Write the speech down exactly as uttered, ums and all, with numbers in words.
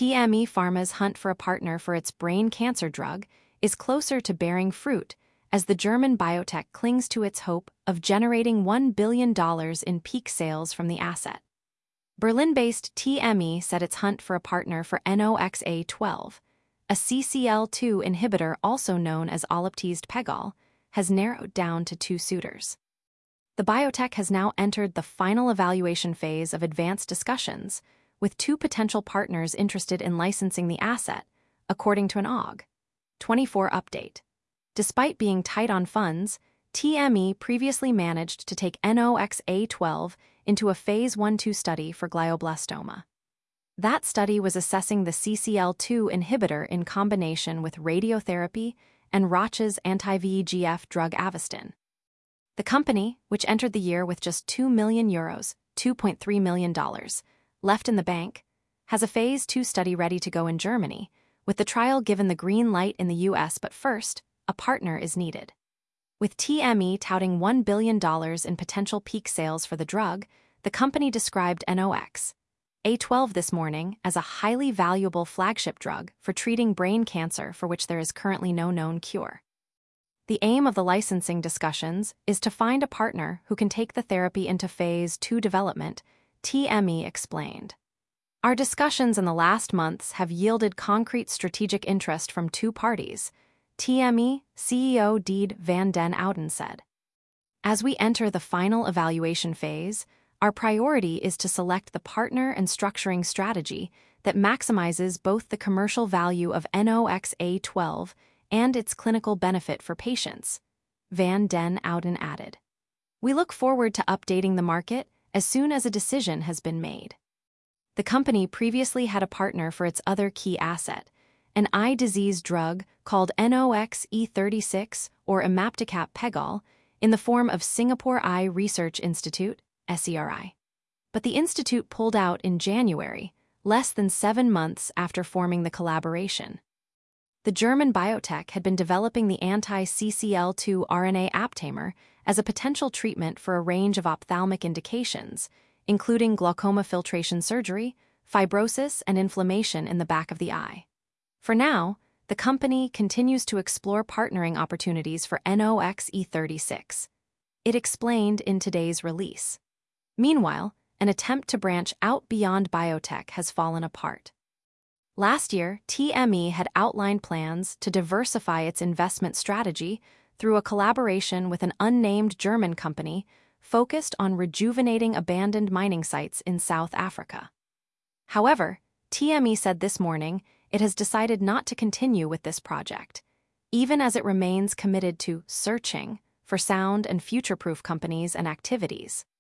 T M E Pharma's hunt for a partner for its brain cancer drug is closer to bearing fruit as the German biotech clings to its hope of generating one billion dollars in peak sales from the asset. Berlin-based T M E said its hunt for a partner for N O X A twelve, a C C L two inhibitor also known as oliptized Pegol, has narrowed down to two suitors. The biotech has now entered the final evaluation phase of advanced discussions, with two potential partners interested in licensing the asset, according to an A U G twenty-four update. Despite being tight on funds, T M E previously managed to take N O X A twelve into a phase one two study for glioblastoma. That study was assessing the C C L two inhibitor in combination with radiotherapy and Roche's anti-V E G F drug Avastin. The company, which entered the year with just two million euros, two point three million dollars, left in the bank, has a phase two study ready to go in Germany, with the trial given the green light in the U S, but first, a partner is needed. With T M E touting one billion dollars in potential peak sales for the drug, the company described N O X A twelve this morning as a highly valuable flagship drug for treating brain cancer for which there is currently no known cure. The aim of the licensing discussions is to find a partner who can take the therapy into phase two development, T M E explained. Our discussions in the last months have yielded concrete strategic interest from two parties, T M E C E O Diede van den Ouden said. As we enter the final evaluation phase, our priority is to select the partner and structuring strategy that maximizes both the commercial value of N O X A twelve and its clinical benefit for patients, Van den Ouden added. We look forward to updating the market as soon as a decision has been made. The company previously had a partner for its other key asset, an eye disease drug called N O X E thirty-six or imapticap Pegol, in the form of Singapore Eye Research Institute, S E R I. But the institute pulled out in January, less than seven months after forming the collaboration. The German biotech had been developing the anti-C C L two R N A aptamer as a potential treatment for a range of ophthalmic indications, including glaucoma filtration surgery, fibrosis, and inflammation in the back of the eye. For now, the company continues to explore partnering opportunities for N O X E thirty-six. It explained in today's release. Meanwhile, an attempt to branch out beyond biotech has fallen apart. Last year, T M E had outlined plans to diversify its investment strategy through a collaboration with an unnamed German company focused on rejuvenating abandoned mining sites in South Africa. However, T M E said this morning it has decided not to continue with this project, even as it remains committed to searching for sound and future-proof companies and activities.